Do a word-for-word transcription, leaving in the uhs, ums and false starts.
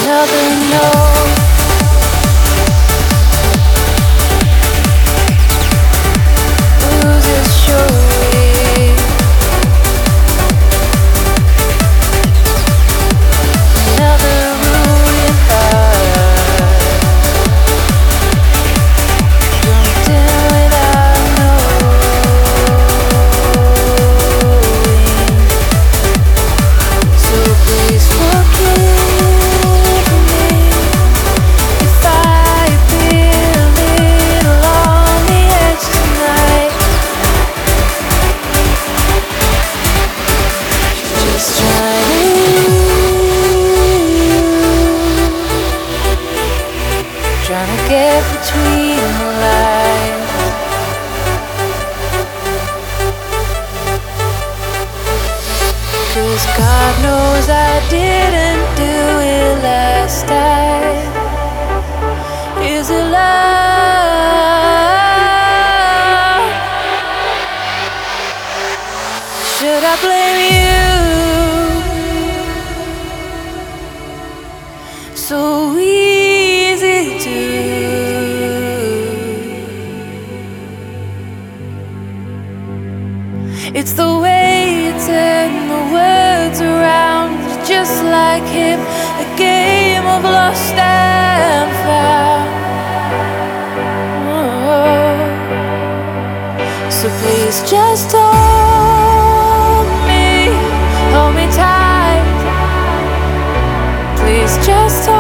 another note. Loses surely. Another ruined heart. Jumped in without knowing. So please forgive me if I appear a little on the edge tonight. Just trying, trying to get between the lines. Cause God knows I didn't do it last time. Is it love? Should I blame you? So easy to. It's the way you turn the words around, just like him, a game of lost and found. Oh. So please just hold me, hold me tight. Please just hold